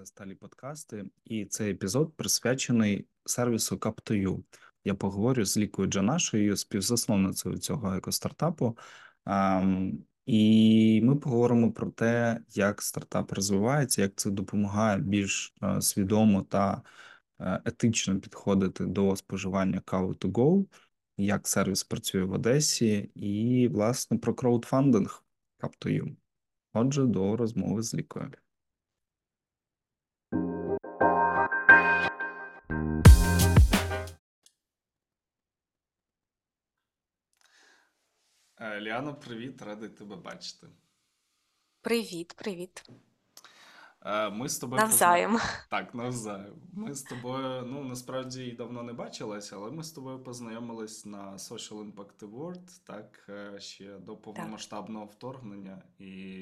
Сталі подкасти, і цей епізод присвячений сервісу Cup2You. Я поговорю з Лікою Джанашою, співзасновницею цього екостартапу. І ми поговоримо про те, як стартап розвивається, як це допомагає більш свідомо та етично підходити до споживання кави to go, як сервіс працює в Одесі, і, власне, про краудфандинг Cup2You. Отже, до розмови з Лікою. Ліано, привіт, радий тебе бачити. Привіт. Ми з тобою Навзаєм. Так, навзаєм. Ми з тобою, насправді і давно не бачилися, але ми з тобою познайомились на Social Impact Award, так, ще до Так. повномасштабного вторгнення. І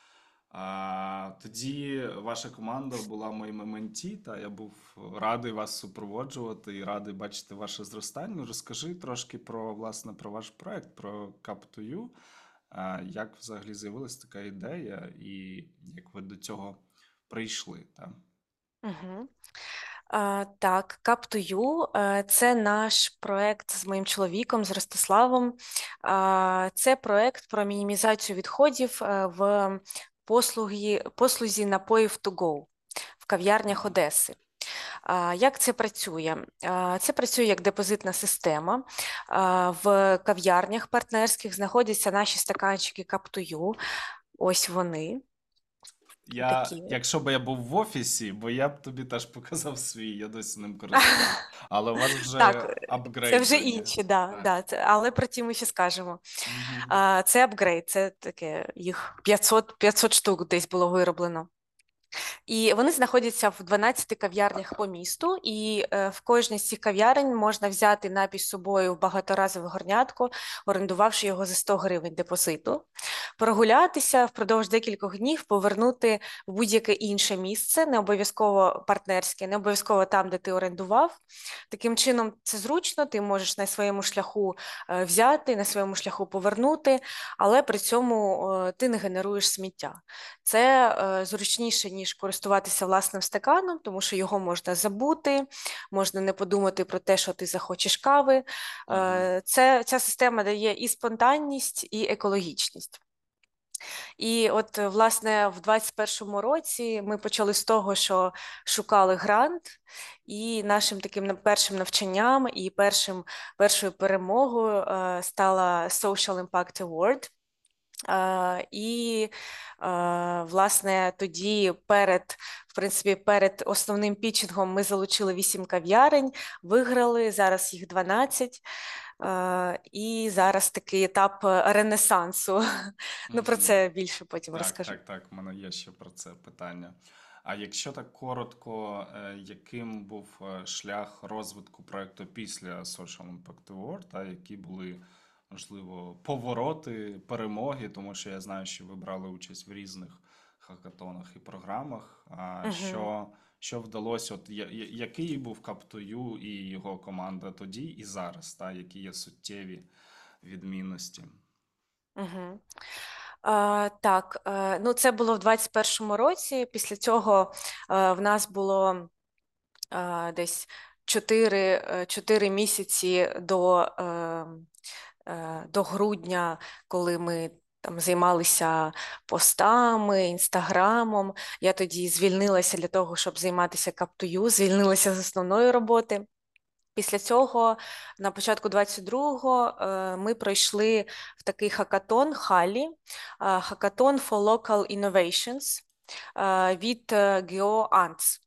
тоді ваша команда була моїми менті, та я був радий вас супроводжувати і радий бачити ваше зростання. Розкажи трошки про ваш проект, про Cup2You. Як взагалі з'явилась така ідея і як ви до цього прийшли, так? Угу. Так, Cup2You – це наш проект з моїм чоловіком, з Ростиславом. Це проект про мінімізацію відходів в послузі напоїв to go в кав'ярнях Одеси. Як це працює? Це працює як депозитна система. В кав'ярнях партнерських знаходяться наші стаканчики Cup2You. Ось вони. Такі. Якщо б я був в офісі, бо я б тобі теж показав свій, я досі ним користуюсь. Але у вас вже Так, це вже апгрейджені. інші, Так. але про ті ми ще скажемо. Мгм. Це апгрейд, це таке, їх 500 штук десь було вироблено. І вони знаходяться в 12 кав'ярнях по місту, і в кожній з цих кав'ярень можна взяти напій з собою в багаторазове горнятко, орендувавши його за 100 гривень депозиту, прогулятися впродовж декількох днів, повернути в будь-яке інше місце, не обов'язково партнерське, не обов'язково там, де ти орендував. Таким чином, це зручно, ти можеш на своєму шляху взяти, на своєму шляху повернути, але при цьому ти не генеруєш сміття. Це зручніше, ніж користуватися власним стаканом, тому що його можна забути, можна не подумати про те, що ти захочеш кави. Ця система дає і спонтанність, і екологічність. І от, власне, в 2021 році ми почали з того, що шукали грант, і нашим таким першим навчанням і першою перемогою стала Social Impact Award. І, власне, тоді перед основним пітчингом ми залучили 8 кав'ярень, виграли, зараз їх 12. І зараз такий етап ренесансу. Ну, про це більше потім розкажу. Так, у мене є ще про це питання. А якщо так коротко, яким був шлях розвитку проекту після Social Impact Award, та які були, можливо, повороти, перемоги, тому що я знаю, що ви брали участь в різних хакатонах і програмах. Що вдалося, який був Cup2You і його команда тоді і зараз, та які є суттєві відмінності? Угу. Так, ну це було в 2021 році. Після цього в нас було десь 4 місяці до грудня, коли ми там займалися постами, інстаграмом. Я тоді звільнилася для того, щоб займатися Cup2You, звільнилася з основної роботи. Після цього, на початку 22-го, ми пройшли в такий хакатон Халі, хакатон for Local Innovations від GeoAnts.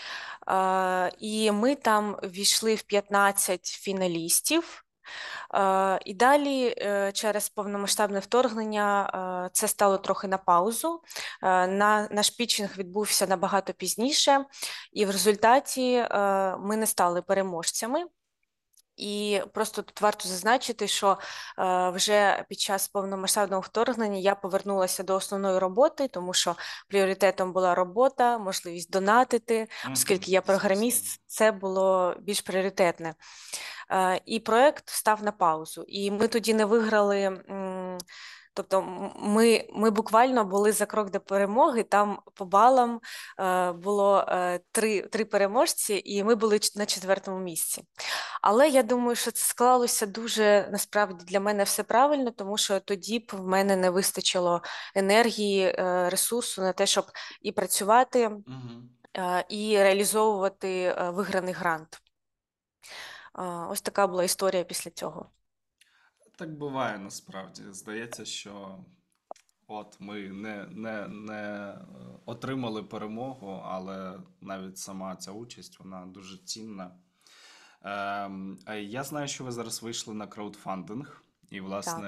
І ми там ввійшли в 15 фіналістів. І далі через повномасштабне вторгнення це стало трохи на паузу. Наш пітчинг відбувся набагато пізніше, і в результаті ми не стали переможцями. І просто тут варто зазначити, що вже під час повномасштабного вторгнення я повернулася до основної роботи, тому що пріоритетом була робота, можливість донатити, оскільки я програміст, це було більш пріоритетне. І проєкт став на паузу. І ми тоді не виграли Тобто ми буквально були за крок до перемоги. Там по балам було три переможці, і ми були на 4-му місці. Але я думаю, що це склалося дуже насправді для мене все правильно, тому що тоді б в мене не вистачило енергії, ресурсу на те, щоб і працювати, Угу. і реалізовувати виграний грант. Ось така була історія після цього. Так буває насправді. Здається, що от ми не отримали перемогу, але навіть сама ця участь, вона дуже цінна. А я знаю, що ви зараз вийшли на краудфандинг, і, власне, Так.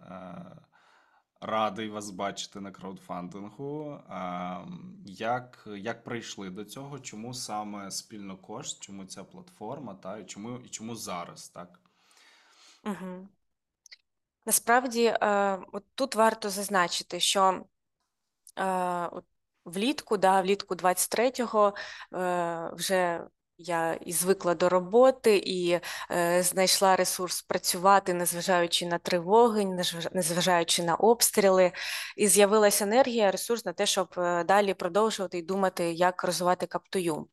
радий вас бачити на краудфандингу. Як прийшли до цього? Чому саме Спільнокошт? Чому ця платформа? Та, і чому зараз, так? Угу. Насправді, от тут варто зазначити, що от влітку 23-го вже я і звикла до роботи, і знайшла ресурс працювати, незважаючи на тривоги, незважаючи на обстріли. І з'явилася енергія, ресурс на те, щоб далі продовжувати і думати, як розвивати Каптую.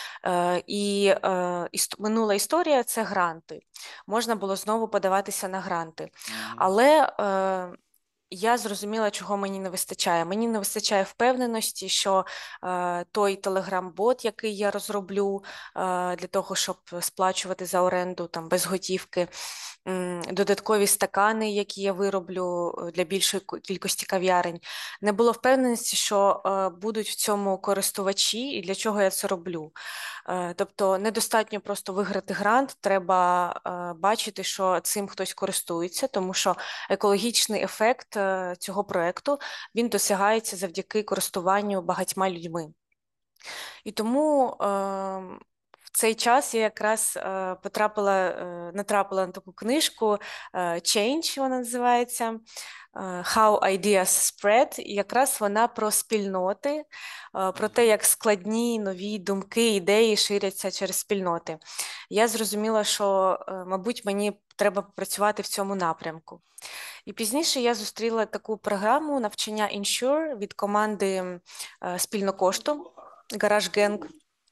Минула історія це гранти. Можна було знову подаватися на гранти. Мгм. Але я зрозуміла, чого мені не вистачає. Мені не вистачає впевненості, що той телеграм-бот, який я розроблю для того, щоб сплачувати за оренду там без готівки, додаткові стакани, які я вироблю для більшої кількості кав'ярень, не було впевненості, що будуть в цьому користувачі і для чого я це роблю. Тобто недостатньо просто виграти грант, треба бачити, що цим хтось користується, тому що екологічний ефект цього проекту він досягається завдяки користуванню багатьма людьми. І тому в цей час я якраз натрапила на таку книжку Change, вона називається. How Ideas Spread, і якраз вона про спільноти, про те, Мгм. як складні нові думки, ідеї ширяться через спільноти. Я зрозуміла, що, мабуть, мені треба працювати в цьому напрямку. І пізніше я зустріла таку програму навчання Ensure від команди спільнокошту GarageGang.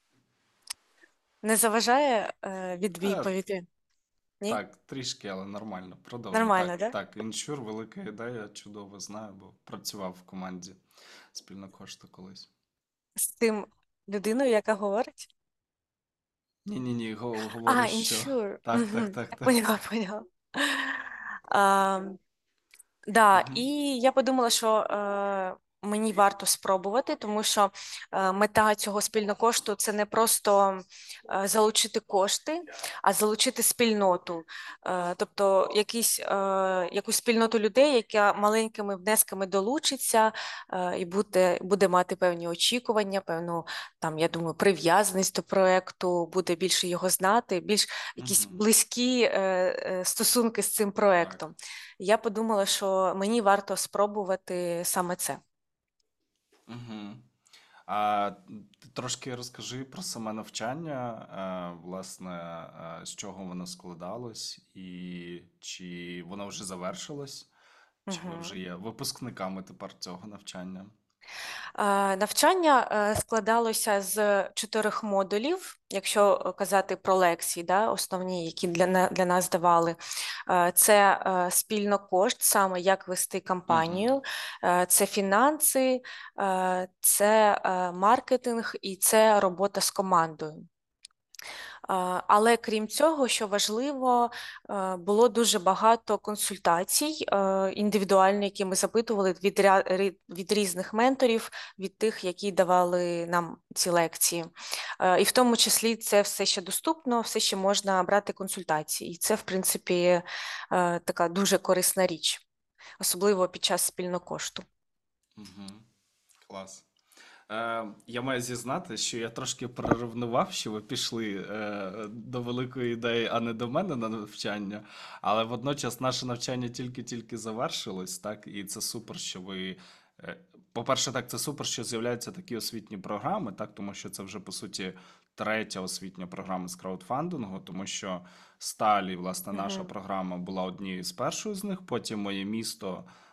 Не заважає від Е, відповіді? Ні? Так, трішки, але нормально. Продовжуй. Нормально, Так, да? так, іншур, велика ідея, чудово знаю, бо працював в команді Спільнокошту колись. З тим людиною, яка говорить? Ні-ні-ні, говорю, А, що Ensure. так, так, Мгм. так, так. Поняла, поняла. А, да, Мгм. і я подумала, що мені варто спробувати, тому що мета цього спільнокошту це не просто залучити кошти, а залучити спільноту. Тобто якусь спільноту людей, яка маленькими внесками долучиться і буде мати певні очікування, певну там, я думаю, прив'язаність до проекту, буде більше його знати, більш якісь Мгм. близькі стосунки з цим Так. проектом. Я подумала, що мені варто спробувати саме це. Угу. А ти трошки розкажи про саме навчання, власне, з чого воно складалось, і чи воно вже завершилось, чи ви вже Мгм. є випускниками тепер цього навчання? Навчання складалося з 4 модулів, якщо казати про лекції, да, основні, які для нас давали. Це спільно кошт, саме як вести Угу. кампанію, це фінанси, це маркетинг і це робота з командою. Але крім цього, що важливо, було дуже багато консультацій індивідуальних, які ми запитували від різних менторів, від тих, які давали нам ці лекції. І в тому числі це все ще доступно, все ще можна брати консультації. І це, в принципі, така дуже корисна річ, особливо під час спільного кошту. Угу. Клас. Я маю зізнати, що я трошки приревнував, що ви пішли до великої ідеї, а не до мене на навчання. Але водночас наше навчання тільки-тільки завершилось, так? І це супер, що ви. По-перше, так, це супер, що з'являються такі освітні програми, так, тому що це вже по суті третя освітня програма з краудфандингу, тому що Сталі, власне, наша Мгм. програма була однією з першою з них. Потім моє місто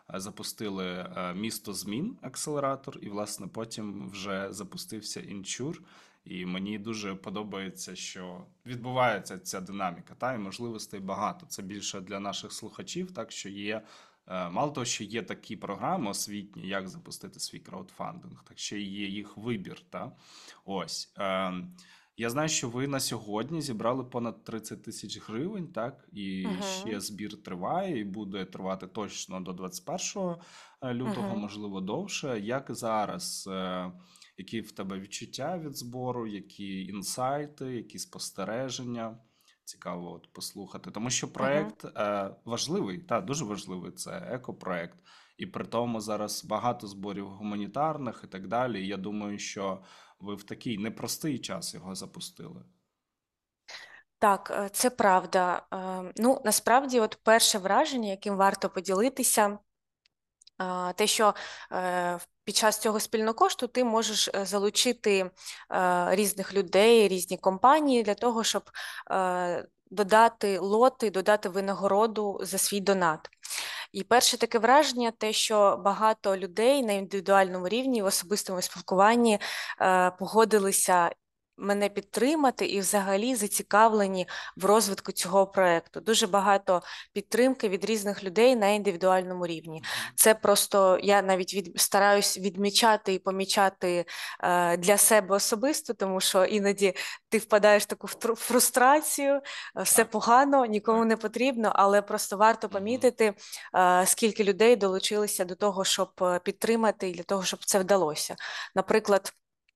запустили місто змін акселератор, і власне потім вже запустився Інчур. І мені дуже подобається, що відбувається ця динаміка, та і можливостей багато. Це більше для наших слухачів, так що є. Мало того, що є такі програми освітні, як запустити свій краудфандинг, так ще є їх вибір. Та? Ось. Я знаю, що ви на сьогодні зібрали понад 30 тисяч гривень, так? І Угу. ще збір триває і буде тривати точно до 21 лютого, Угу. можливо, довше. Як зараз? Які в тебе відчуття від збору, які інсайти, які спостереження? Цікаво от послухати, тому що Угу. проект важливий, та дуже важливий. Це екопроект, і при тому зараз багато зборів гуманітарних і так далі. І я думаю, що ви в такий непростий час його запустили. Так, це правда. Ну, насправді, от перше враження, яким варто поділитися, те, що під час цього спільного кошту ти можеш залучити різних людей, різні компанії для того, щоб додати лоти, додати винагороду за свій донат. І перше таке враження, те, що багато людей на індивідуальному рівні в особистому спілкуванні погодилися мене підтримати і взагалі зацікавлені в розвитку цього проекту. Дуже багато підтримки від різних людей на індивідуальному рівні. Мгм. Це просто я навіть стараюсь відмічати і помічати для себе особисто, тому що іноді ти впадаєш в таку фрустрацію, все Так, погано, нікому так. не потрібно, але просто варто Мгм. помітити, скільки людей долучилися до того, щоб підтримати і для того, щоб це вдалося. Наприклад,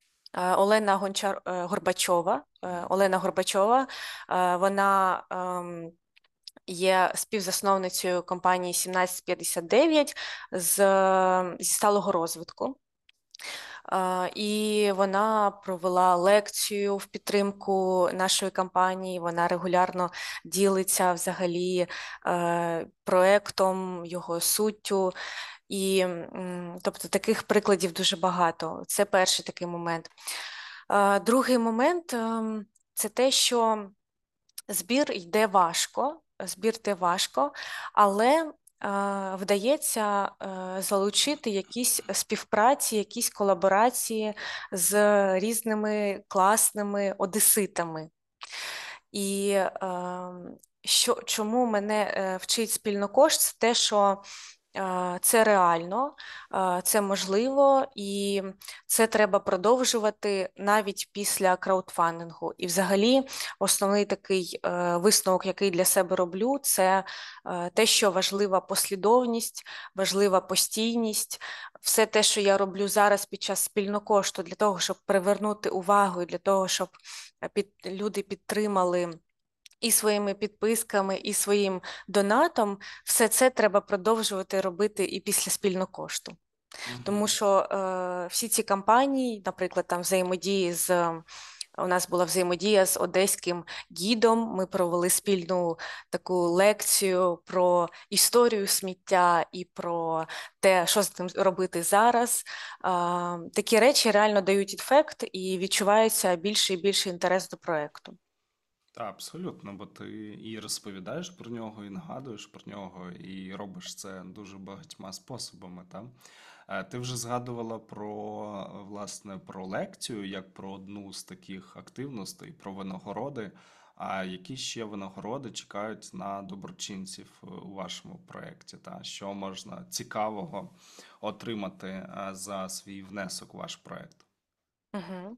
Олена Горбачова, вона є співзасновницею компанії 1759 зі сталого розвитку. І вона провела лекцію в підтримку нашої кампанії. Вона регулярно ділиться взагалі проектом, його суттю. І тобто таких прикладів дуже багато. Це перший такий момент. Другий момент це те, що збір йде важко, але вдається залучити якісь співпраці, якісь колаборації з різними класними одеситами. І чому мене вчить спільнокошт, це те, що це реально, це можливо, і це треба продовжувати навіть після краудфандингу. І взагалі основний такий висновок, який для себе роблю, це те, що важлива послідовність, важлива постійність. Все те, що я роблю зараз під час спільнокошту, для того, щоб привернути увагу, і для того, щоб люди підтримали і своїми підписками, і своїм донатом, все це треба продовжувати робити і після спільного кошту. Тому Мгм. що всі ці кампанії, наприклад, там у нас була взаємодія з одеським гідом. Ми провели спільну таку лекцію про історію сміття і про те, що з тим робити зараз. Такі речі реально дають ефект і відчувається більший і більший інтерес до проекту. Та, абсолютно, бо ти і розповідаєш про нього, і нагадуєш про нього, і робиш це дуже багатьма способами. Та? Ти вже згадувала власне, про лекцію, як про одну з таких активностей, про винагороди. А які ще винагороди чекають на доброчинців у вашому проєкті? Та? Що можна цікавого отримати за свій внесок у ваш проєкт? Угу.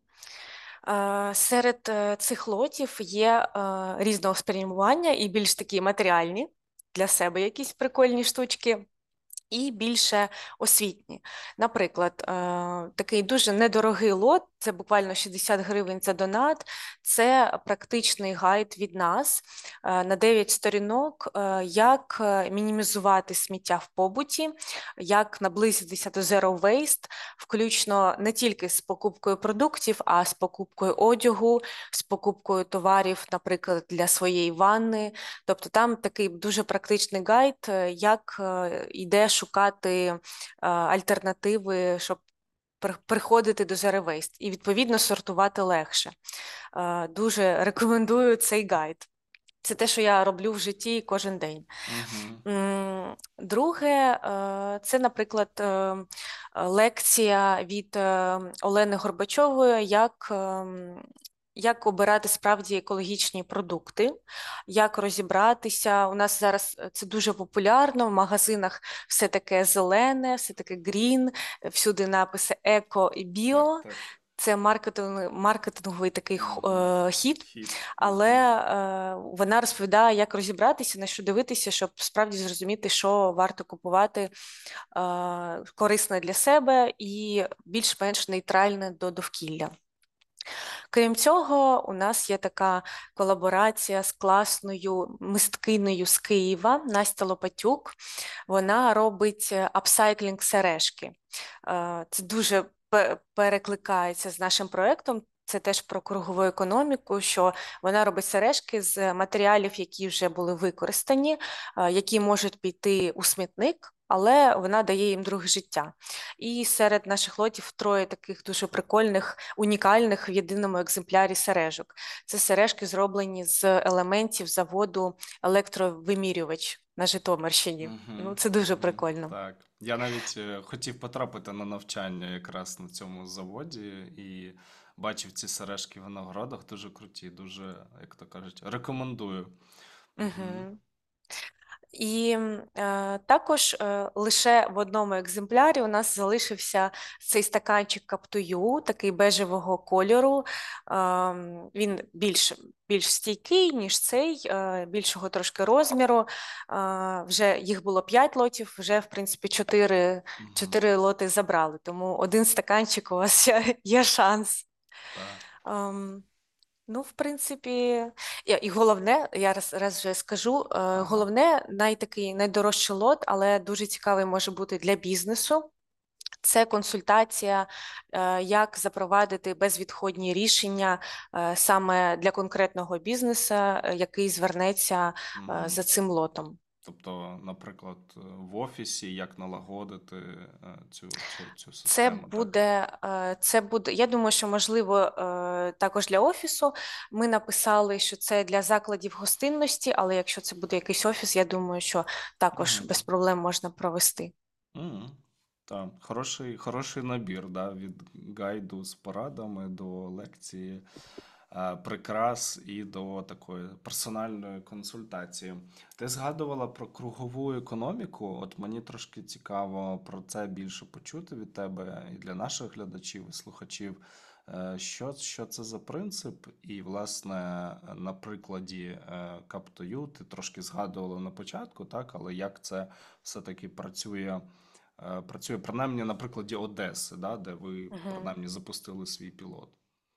Серед цих лотів є різного спрямування і більш такі матеріальні для себе якісь прикольні штучки. І більше освітні. Наприклад, такий дуже недорогий лот, це буквально 60 гривень за донат, це практичний гайд від нас на 9 сторінок, як мінімізувати сміття в побуті, як наблизитися до Zero Waste, включно не тільки з покупкою продуктів, а з покупкою одягу, з покупкою товарів, наприклад, для своєї ванни. Тобто там такий дуже практичний гайд, як йде шукати альтернативи, щоб приходити до Zero Waste і, відповідно, сортувати легше. Дуже рекомендую цей гайд. Це те, що я роблю в житті кожен день. Угу. Друге, це, наприклад, лекція від Олени Горбачової, як обирати справді екологічні продукти, як розібратися. У нас зараз це дуже популярно, в магазинах все таке зелене, все таке грін, всюди написи еко і Так, біо. так. Це маркетинговий такий Угу. хід, Хід. але Угу. вона розповідає, як розібратися, на що дивитися, щоб справді зрозуміти, що варто купувати корисне для себе і більш-менш нейтральне до довкілля. Крім цього, у нас є така колаборація з класною мисткинею з Києва Настя Лопатюк. Вона робить апсайклінг сережки. Це дуже перекликається з нашим проєктом. Це теж про кругову економіку, що вона робить сережки з матеріалів, які вже були використані, які можуть піти у смітник, але вона дає їм друге життя. І серед наших лотів троє таких дуже прикольних, унікальних в єдиному екземплярі сережок. Це сережки зроблені з елементів заводу електровимірювач на Житомирщині. Угу. Ну, це дуже Угу. прикольно. Так. Я навіть хотів потрапити на навчання якраз на цьому заводі і бачив ці сережки в виноградах, дуже круті, дуже, як то кажуть, рекомендую. Угу. Угу. І також лише в одному екземплярі у нас залишився цей стаканчик каптую, такий бежевого кольору. Він більш стійкий, ніж цей, більшого трошки розміру. Вже їх було 5 лотів, вже, в принципі, 4 Угу. лоти забрали, тому один стаканчик у вас ще є шанс. Так. Ем, Ну, в принципі, і головне, я раз вже скажу, Ага. головне, найтакий найдорожчий лот, але дуже цікавий може бути для бізнесу. Це консультація, як запровадити безвідходні рішення саме для конкретного бізнесу, який звернеться Угу. за цим лотом. Тобто, наприклад, в офісі як налагодити цю Це систему, так? буде, я думаю, що можливо також для офісу. Ми написали, що це для закладів гостинності, але якщо це буде якийсь офіс, я думаю, що також Угу. без проблем можна провести. Угу. Так, хороший набір, да, від гайду з порадами до лекції, прикрас і до такої персональної консультації. Ти згадувала про кругову економіку. От мені трошки цікаво про це більше почути від тебе і для наших глядачів і слухачів. Що це за принцип? І, власне, на прикладі Каптою ти трошки згадувала на початку, так, але як це все-таки працює принаймні на прикладі Одеси, да, де ви Мгм. принаймні запустили свій пілот.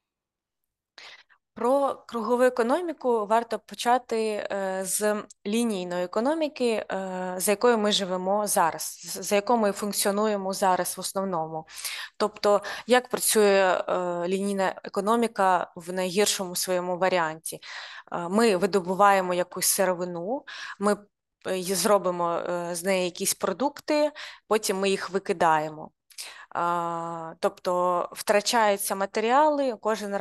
Про кругову економіку варто почати з лінійної економіки, за якою ми живемо зараз, за якою ми функціонуємо зараз в основному. Тобто, як працює лінійна економіка в найгіршому своєму варіанті? Ми видобуваємо якусь сировину, ми зробимо з неї якісь продукти, потім ми їх викидаємо. Тобто втрачаються матеріали,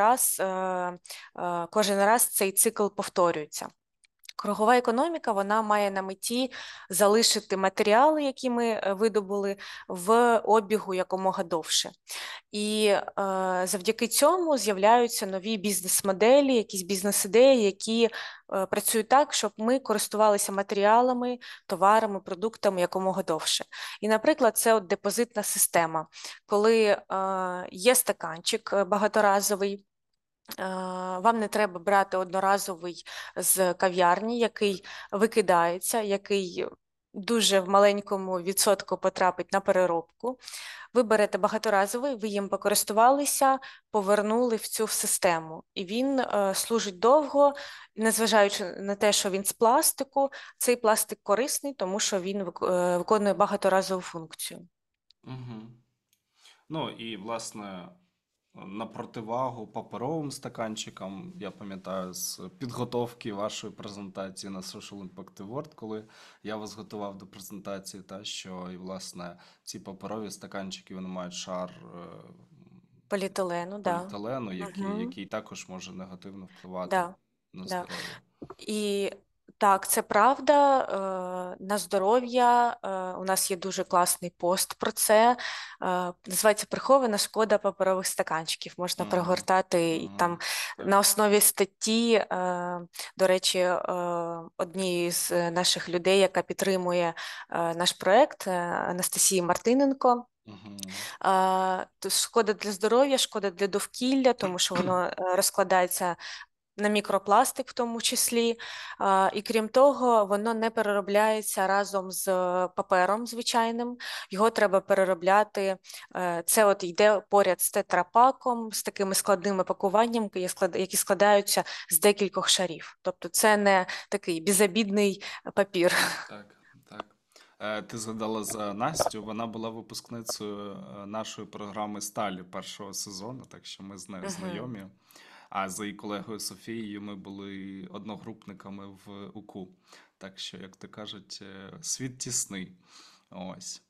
кожен раз цей цикл повторюється. Кругова економіка вона має на меті залишити матеріали, які ми видобули, в обігу якомога довше. І завдяки цьому з'являються нові бізнес-моделі, якісь бізнес-ідеї, які працюють так, щоб ми користувалися матеріалами, товарами, продуктами якомога довше. І, наприклад, це от депозитна система, коли є стаканчик багаторазовий. Вам не треба брати одноразовий з кав'ярні, який викидається, який дуже в маленькому відсотку потрапить на переробку. Ви берете багаторазовий, ви їм покористувалися, повернули в цю систему. І він служить довго, незважаючи на те, що він з пластику, цей пластик корисний, тому що він виконує багаторазову функцію. Угу. Ну і власне на противагу паперовим стаканчикам, я пам'ятаю з підготовки вашої презентації на Social Impact Award, коли я вас готував до презентації, та що і власне ці паперові стаканчики вони мають шар Поліетилену, да. поліетилену, який, Угу. який також може негативно впливати. Да. на Да. здоров'я. І так, це правда. На здоров'я у нас є дуже класний пост про це. Називається "Прихована шкода паперових стаканчиків". Можна Угу. прогортати і там Угу. Так. на основі статті, до речі, однієї з наших людей, яка підтримує наш проект, Анастасії Мартиненко. Угу. То шкода для здоров'я, шкода для довкілля, тому що воно розкладається на мікропластик в тому числі. І крім того, воно не переробляється разом з папером звичайним. Його треба переробляти. Це от йде поряд з тетрапаком, з такими складними пакуваннями, які складаються з декількох шарів. Тобто це не такий безобідний папір. Так, так. Ти згадала за Настю, вона була випускницею нашої програми Сталі першого сезону, так що ми з нею Мгм. знайомі. А за її колегою Софією ми були одногрупниками в УКУ. Так що, як то кажуть, світ тісний. Ось.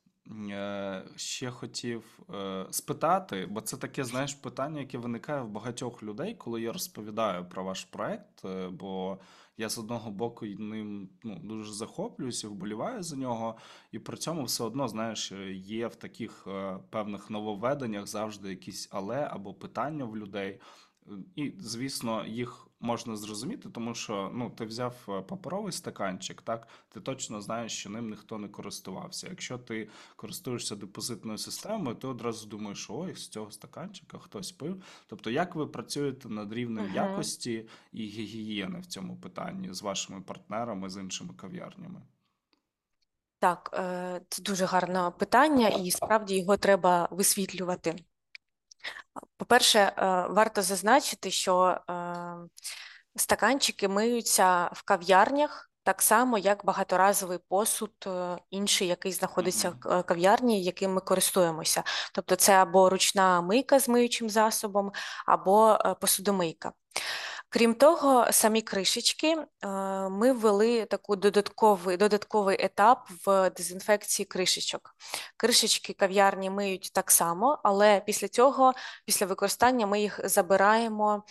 Ще хотів спитати, бо це таке, знаєш, питання, яке виникає в багатьох людей, коли я розповідаю про ваш проект. Бо я з одного боку ним дуже захоплююся, вболіваю за нього, і при цьому все одно, знаєш, є в таких певних нововведеннях завжди якісь але або питання в людей. І, звісно, їх можна зрозуміти, тому що ти взяв паперовий стаканчик, так, ти точно знаєш, що ним ніхто не користувався. Якщо ти користуєшся депозитною системою, ти одразу думаєш, що ой, з цього стаканчика хтось пив. Тобто, як ви працюєте над рівнем Мгм. якості і гігієни в цьому питанні з вашими партнерами, з іншими кав'ярнями? Так, це дуже гарне питання, і справді його треба висвітлювати. По-перше, варто зазначити, що стаканчики миються в кав'ярнях так само, як багаторазовий посуд інший, який знаходиться Угу. в кав'ярні, яким ми користуємося. Тобто це або ручна мийка з миючим засобом, або посудомийка. Крім того, самі кришечки ми ввели таку додатковий етап в дезінфекції кришечок. Кришечки кав'ярні миють так само, але після цього, після використання, ми їх забираємо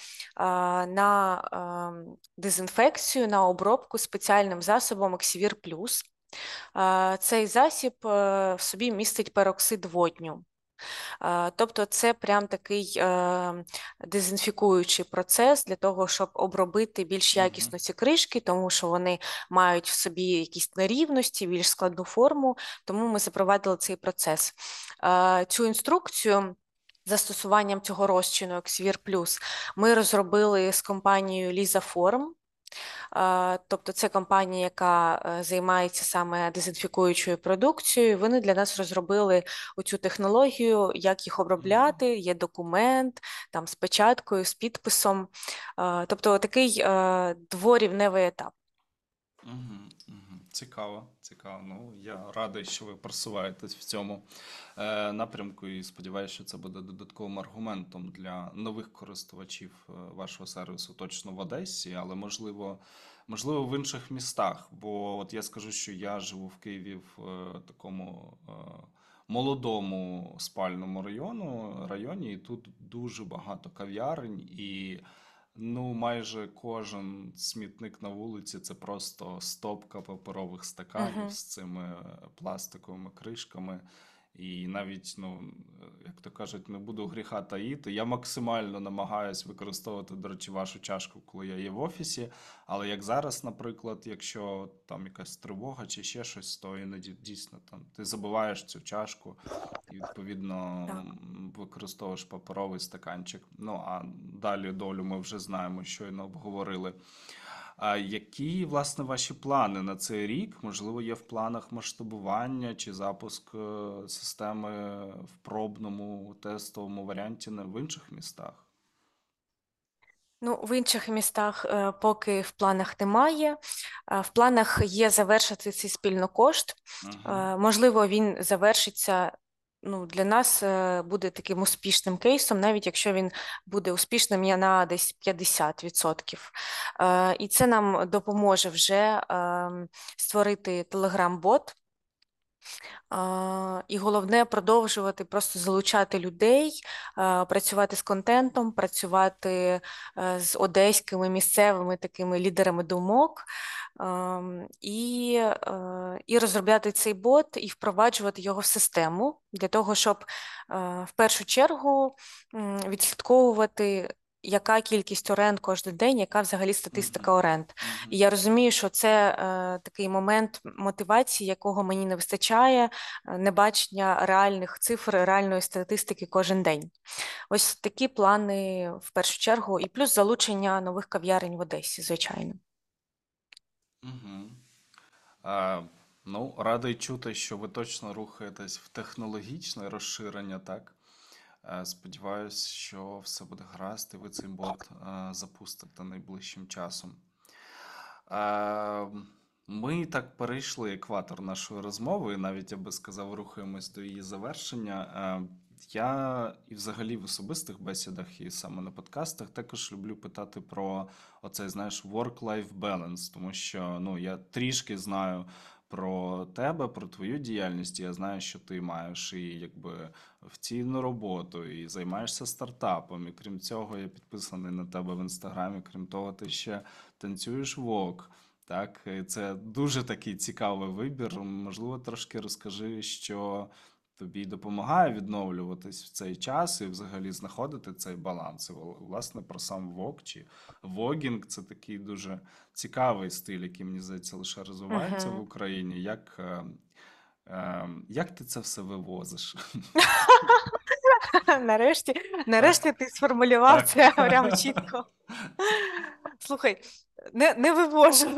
на дезінфекцію, на обробку спеціальним засобом Оксівір Плюс. Цей засіб в собі містить пероксид водню. Тобто це прям такий дезінфікуючий процес для того, щоб обробити більш Угу. якісно ці кришки, тому що вони мають в собі якісь нерівності, більш складну форму, тому ми запровадили цей процес. Цю інструкцію застосуванням цього розчину Xvir Plus ми розробили з компанією Lisaform. Тобто це компанія, яка займається саме дезінфікуючою продукцією. Вони для нас розробили оцю технологію, як їх Угу. обробляти. Є документ там з печаткою, з підписом. Тобто такий дворівневий етап. Мгм, мгм. Цікаво, цікаво. Ну, я радий, що ви просуваєтесь в цьому напрямку і сподіваюся, що це буде додатковим аргументом для нових користувачів вашого сервісу точно в Одесі, але можливо в інших містах. Бо от я скажу, що я живу в Києві в такому молодому спальному районі, і тут дуже багато кав'ярень і. Ну, майже кожен смітник на вулиці це просто стопка паперових стаканів Мгм. з цими пластиковими кришками. І навіть, як то кажуть, не буду гріха таїти. Я максимально намагаюсь використовувати, до речі, вашу чашку, коли я є в офісі. Але як зараз, наприклад, якщо там якась тривога чи ще щось, то іноді дійсно там ти забуваєш цю чашку і відповідно Так. використовуєш паперовий стаканчик. Ну а далі долю ми вже знаємо, щойно обговорили. А які, власне, ваші плани на цей рік? Можливо, є в планах масштабування чи запуск системи в пробному тестовому варіанті в інших містах? Ну, в інших містах поки в планах немає. В планах є завершити цей спільнокошт. Угу. Можливо, він завершиться. Ну, для нас буде таким успішним кейсом, навіть якщо він буде успішним на десь 50%. І це нам допоможе вже створити Telegram-бот, І головне продовжувати просто залучати людей, працювати з контентом, працювати з одеськими місцевими такими лідерами думок, і розробляти цей бот і впроваджувати його в систему для того, щоб в першу чергу відслідковувати, яка кількість оренд кожен день, яка взагалі статистика Мгм. оренд. Мгм. І я розумію, що це такий момент мотивації, якого мені не вистачає, небачення реальних цифр, реальної статистики кожен день. Ось такі плани в першу чергу, і плюс залучення нових кав'ярень в Одесі, звичайно. Мгм. А, ну, радий чути, що ви точно рухаєтесь в технологічне розширення, так? Сподіваюсь, що все буде гаразд, і ви цей бот запустите найближчим часом. Е, Ми так перейшли екватор нашої розмови, і навіть я би сказав, рухаємось до її завершення. Я і взагалі в особистих бесідах, і саме на подкастах також люблю питати про оцей, знаєш, work-life balance, тому що ну, я трішки знаю про тебе, про твою діяльність. Я знаю, що ти маєш і якби офіційну роботу, і займаєшся стартапом. І крім цього, я підписаний на тебе в інстаграмі. Крім того, ти ще танцюєш вок. Так, і це дуже такий цікавий вибір. Можливо, трошки розкажи, що тобі допомагає відновлюватись в цей час і взагалі знаходити цей баланс. І, власне, про сам вок чи вогінг це такий дуже цікавий стиль, який, мені здається, лише розвивається в Угу. Україні. Як ти це все вивозиш? Нарешті, Так, нарешті ти сформулював так. це прямо чітко. Слухай, не вивожу.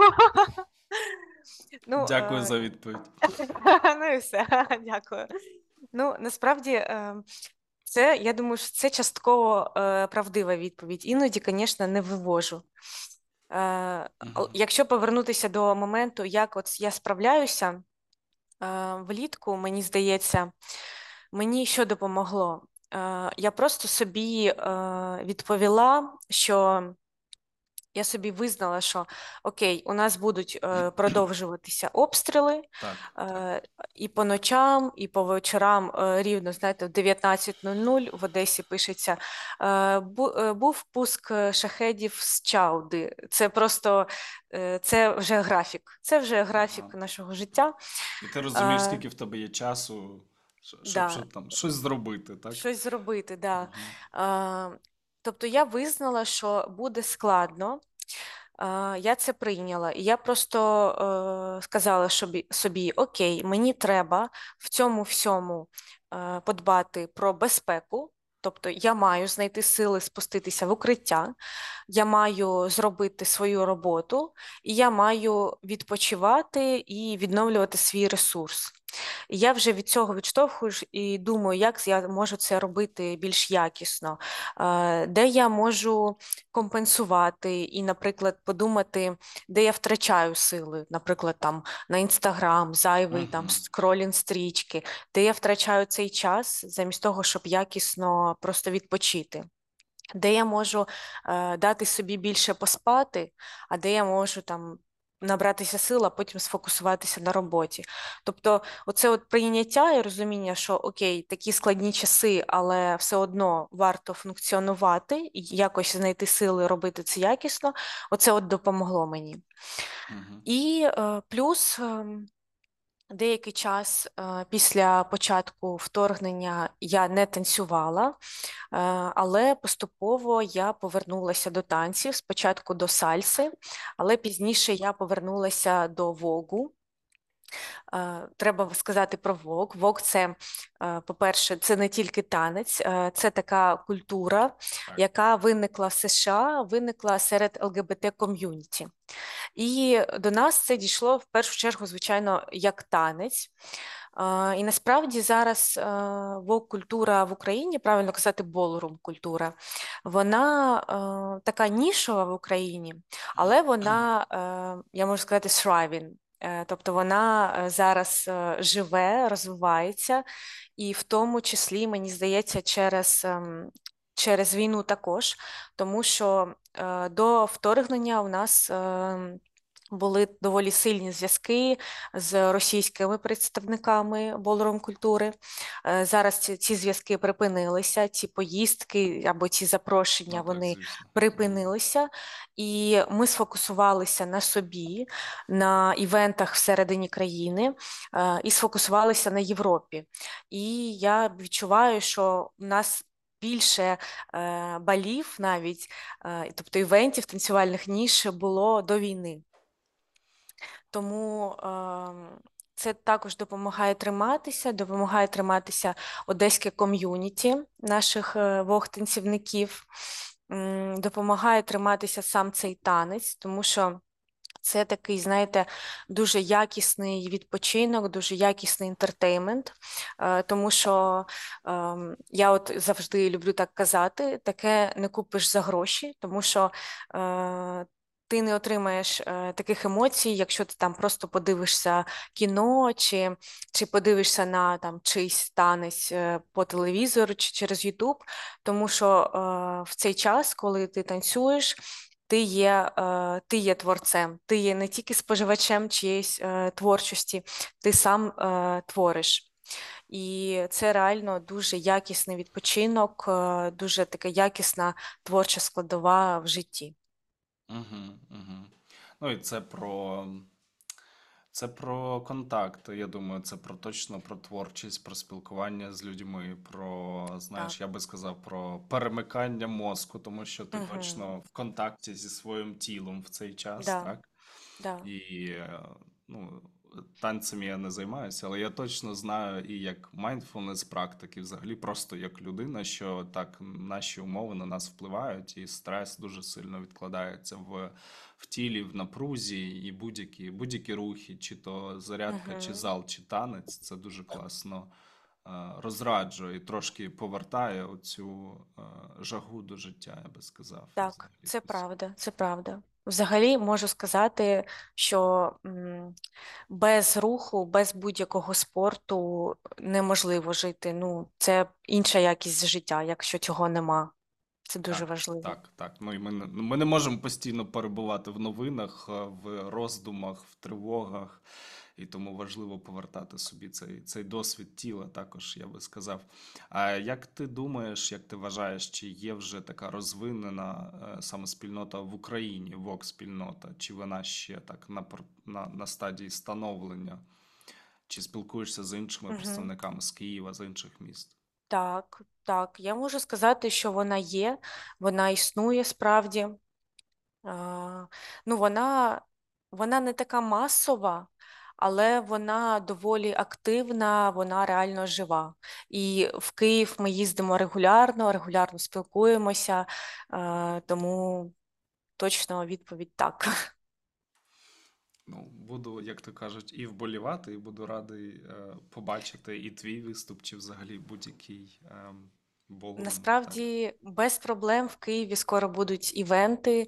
Ну, Дякую за відповідь. ну і все, дякую. Ну, насправді, це, я думаю, що це частково правдива відповідь. Іноді, звісно, не вивожу. Мгм. Якщо повернутися до моменту, як от я справляюся, влітку, мені здається, мені що допомогло? Я просто собі відповіла, що я собі визнала, що окей, у нас будуть продовжуватися обстріли Так, так. е, і по ночам, і по вечорам рівно, знаєте, в 19:00 в Одесі пишеться, був пуск шахедів з Чауди. Це просто це вже графік. Це вже Ага. графік нашого життя. І ти розумієш, Е, скільки в тебе є часу, да, щоб там щось зробити, так? щось зробити, да. Мгм. Е, тобто я визнала, що буде складно. Я це прийняла, і я просто сказала собі, окей, мені треба в цьому всьому подбати про безпеку. Тобто я маю знайти сили спуститися в укриття, я маю зробити свою роботу, і я маю відпочивати і відновлювати свій ресурс. І я вже від цього відштовхуюсь і думаю, як я можу це робити більш якісно, де я можу компенсувати і, наприклад, подумати, де я втрачаю сили, наприклад, там на Інстаграм, зайвий там Мгм. скролінг стрічки, де я втрачаю цей час замість того, щоб якісно просто відпочити. Де я можу дати собі більше поспати, а де я можу там набратися сил, а потім сфокусуватися на роботі. Тобто, оце от прийняття і розуміння, що окей, такі складні часи, але все одно варто функціонувати і якось знайти сили робити це якісно, оце от допомогло мені. Мгм. І плюс. Деякий час після початку вторгнення я не танцювала, але поступово я повернулася до танців, спочатку до сальси, але пізніше я повернулася до вогу. Треба сказати про вог. Вог це, по-перше, це не тільки танець, це така культура, Так. яка виникла в США, виникла серед ЛГБТ-ком'юніті. І до нас це дійшло в першу чергу, звичайно, як танець. І насправді зараз вок-культура в Україні, правильно казати, болрум-культура, вона така нішова в Україні, але вона, я можу сказати, thriving. Тобто вона зараз живе, розвивається, і в тому числі, мені здається, через війну також, тому що до вторгнення у нас були доволі сильні зв'язки з російськими представниками болором культури. Зараз ці зв'язки припинилися, ці поїздки або ці запрошення Ну так, вони звісно. Мгм. припинилися, і ми сфокусувалися на собі, на івентах всередині країни і сфокусувалися на Європі. І я відчуваю, що в нас більше балів навіть, тобто івентів танцювальних ніж було до війни. Тому це також допомагає триматися одеське ком'юніті наших вог-танцівників, допомагає триматися сам цей танець, тому що це такий, знаєте, дуже якісний відпочинок, дуже якісний інтертеймент, тому що я от завжди люблю так казати, таке не купиш за гроші, тому що ти не отримаєш таких емоцій, якщо ти там просто подивишся кіно, чи подивишся на там чийсь танець по телевізору чи через YouTube, тому що в цей час, коли ти танцюєш, ти є творцем, ти є не тільки споживачем чиєїсь творчості, ти сам твориш. І це реально дуже якісний відпочинок, дуже така якісна творча складова в житті. Мгм, мгм. Ну і це про контакт. Я думаю, це про точно про творчість, про спілкування з людьми, про, Так. знаєш, я би сказав, про перемикання мозку, тому що ти Угу. точно в контакті зі своїм тілом в цей час, Да, так? да. І ну, танцями я не займаюся, але я точно знаю і як mindfulness практики, взагалі просто як людина, що так наші умови на нас впливають, і стрес дуже сильно відкладається в тілі, в напрузі, і будь-які рухи, чи то зарядка, чи Угу. зал, чи танець, це дуже класно розраджує і трошки повертає оцю жагу до життя, я би сказав, Так, взагалі. це правда, це правда. Взагалі можу сказати, що без руху, без будь-якого спорту неможливо жити. Ну, це інша якість життя, якщо цього нема. Це дуже Так, важливо. так, так. Ну і ми не можемо постійно перебувати в новинах, в роздумах, в тривогах, і тому важливо повертати собі цей досвід тіла, також я би сказав. А як ти думаєш, як ти вважаєш, чи є вже така розвинена саме спільнота в Україні, ВОК-спільнота, чи вона ще так на стадії становлення, чи спілкуєшся з іншими Угу. представниками з Києва, з інших міст? Так, так. Я можу сказати, що вона є, вона існує справді. Ну, вона не така масова, але вона доволі активна, вона реально жива. І в Київ ми їздимо регулярно спілкуємося, тому точно відповідь так. Ну, буду, як то кажуть, і вболівати, і буду радий побачити і твій виступ, чи взагалі будь-який болрум. Так. Насправді без проблем в Києві скоро будуть івенти.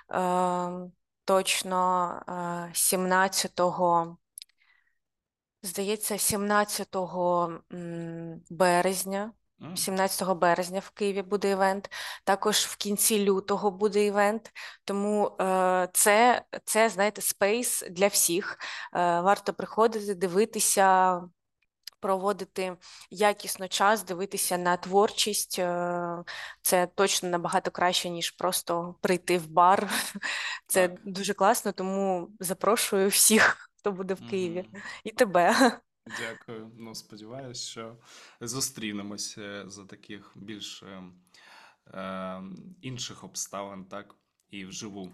Точно 17-го. Здається, 17 березня. М, 17 березня в Києві буде івент. Також в кінці лютого буде івент. Тому це, знаєте, спейс для всіх. Варто приходити, дивитися, проводити якісно час, дивитися на творчість. Це точно набагато краще, ніж просто прийти в бар. Це так. дуже класно, тому запрошую всіх, хто буде в Києві, Угу. і тебе. Дякую. Ну, сподіваюсь, що зустрінемося за таких більш інших обставин, так, і вживу.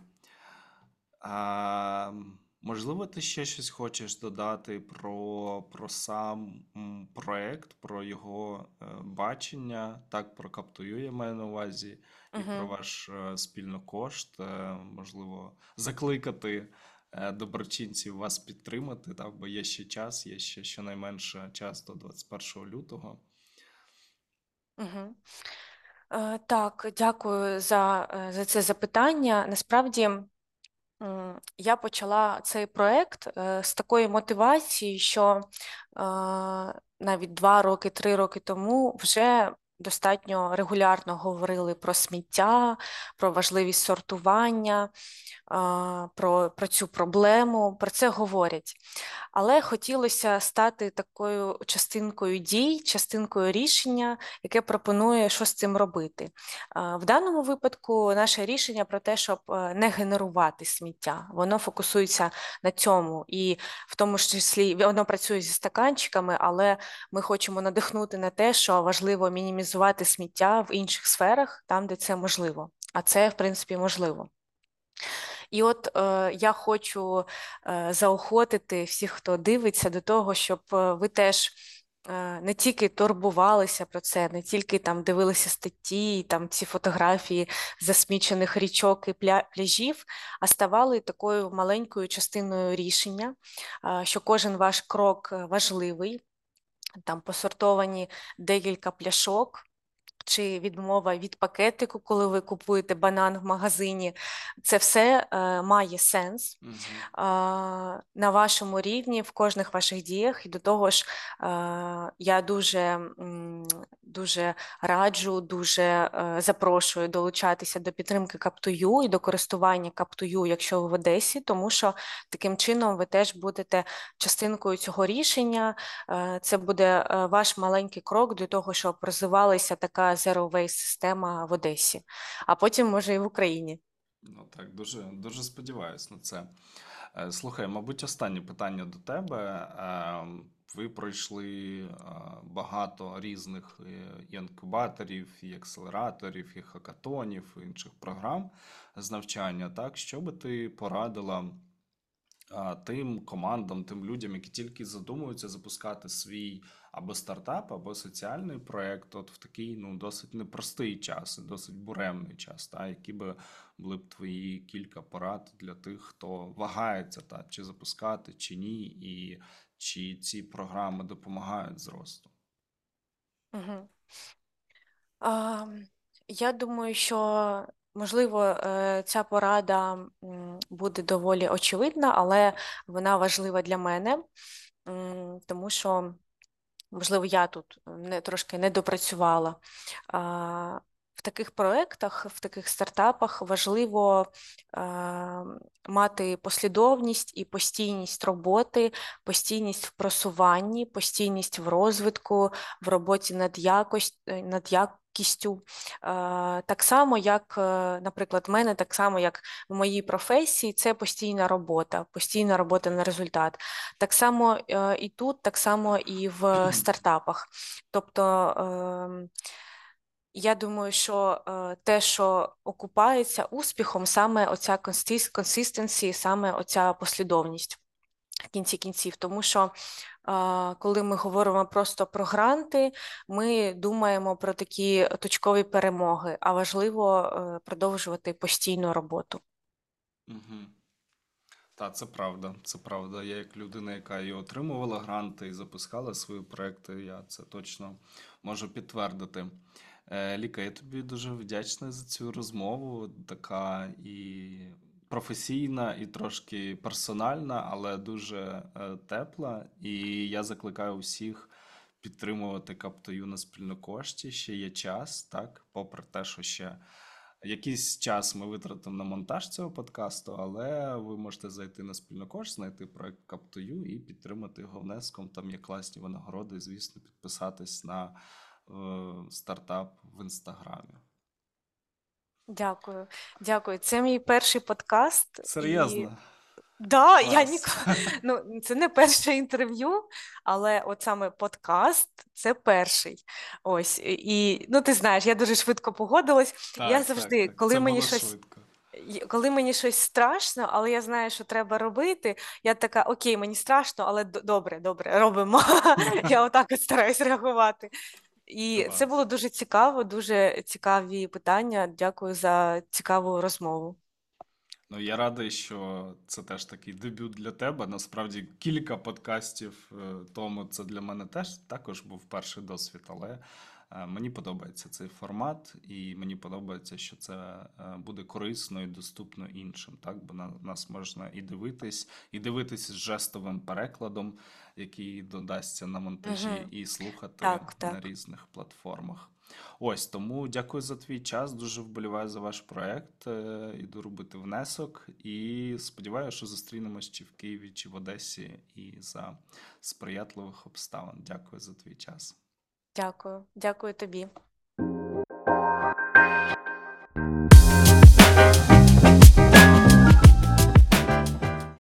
А, можливо, ти ще щось хочеш додати про сам проект, про його бачення, так, про Каптую я маю на увазі, і про Мгм. ваш спільно кошт, можливо, закликати доброчинців вас підтримати, так, бо є ще час, є ще щонайменше час до 21 лютого. Мгм. Так, дякую за це запитання. Насправді, я почала цей проект з такої мотивації, що навіть 2 роки, 3 роки тому вже достатньо регулярно говорили про сміття, про важливість сортування, про цю проблему, про це говорять. Але хотілося стати такою частинкою дій, частинкою рішення, яке пропонує, що з цим робити. В даному випадку наше рішення про те, щоб не генерувати сміття, воно фокусується на цьому, і в тому числі воно працює зі стаканчиками, але ми хочемо надихнути на те, що важливо мінімізувати сміття в інших сферах, там, де це можливо. А це, в принципі, можливо. І от я хочу заохотити всіх, хто дивиться, до того, щоб ви теж не тільки турбувалися про це, не тільки там дивилися статті, там ці фотографії засмічених річок і пляжів, а ставали такою маленькою частиною рішення, що кожен ваш крок важливий, там посортовані декілька пляшок, чи відмова від пакетику, коли ви купуєте банан в магазині, це все має сенс Мгм. на вашому рівні, в кожних ваших діях. І до того ж, я дуже раджу, дуже запрошую долучатися до підтримки Каптую і до користування Каптую, якщо ви в Одесі, тому що таким чином ви теж будете частинкою цього рішення. Це буде ваш маленький крок до того, щоб розвивалася така Zero Waste система в Одесі, а потім, може, і в Україні. Ну так, дуже, дуже сподіваюсь на це. Слухай, мабуть, останнє питання до тебе. Ви пройшли багато різних і інкубаторів, і акселераторів, і хакатонів, і інших програм з навчання. Так, що би ти порадила тим командам, тим людям, які тільки задумуються запускати свій або стартап, або соціальний проєкт, от в такий досить непростий час, і досить буремний час, які би були б твої кілька порад для тих, хто вагається, чи запускати, чи ні, і чи ці програми допомагають зросту? Мгм. А, Я думаю, що можливо ця порада буде доволі очевидна, але вона важлива для мене, тому що можливо, я тут трошки не допрацювала. В таких проєктах, в таких стартапах важливо мати послідовність і постійність роботи, постійність в просуванні, постійність в розвитку, в роботі над якістю. Так само, як, наприклад, в мене, так само, як в моїй професії, це постійна робота на результат. Так само і тут, так само і в стартапах. Тобто я думаю, що те, що окупається успіхом, саме оця consistency, саме оця послідовність в кінці кінців. Тому що коли ми говоримо просто про гранти, ми думаємо про такі точкові перемоги, а важливо продовжувати постійну роботу. Угу. Так, це правда, це правда. Я як людина, яка і отримувала гранти і запускала свої проекти, я це точно можу підтвердити. Ліка, я тобі дуже вдячний за цю розмову. Така і професійна, і трошки персональна, але дуже тепла. І я закликаю всіх підтримувати Каптою на спільнокошті. Ще є час, так, попри те, що ще якийсь час ми витратимо на монтаж цього подкасту, але ви можете зайти на спільнокош, знайти проект Каптою і підтримати його внеском. Там є класні винагороди, і, звісно, підписатись на стартап в інстаграмі. Дякую, дякую. Це мій перший подкаст, і Серйозно? да, я Клас. ніколи, ну, це не перше інтерв'ю, але от саме подкаст це перший. Ось, і ну ти знаєш, я дуже швидко погодилась. Я Так, так, завжди, так. Це було швидко. коли мені щось страшно, але я знаю, що треба робити, я така, окей, мені страшно, але добре, добре, робимо. Я отак от стараюсь реагувати. І це Клас. було дуже цікаво, дуже цікаві питання. Дякую за цікаву розмову. Ну, я радий, що це теж такий дебют для тебе. Насправді, кілька подкастів тому це для мене теж також був перший досвід, але мені подобається цей формат, і мені подобається, що це буде корисно і доступно іншим. Так, бо на нас можна і дивитись з жестовим перекладом, який додасться на монтажі, Угу. і слухати Так, на так. різних платформах. Ось тому дякую за твій час. Дуже вболіваю за ваш проект. Іду робити внесок і сподіваюся, що зустрінемось чи в Києві, чи в Одесі, і за сприятливих обставин. Дякую за твій час. Дякую, дякую тобі.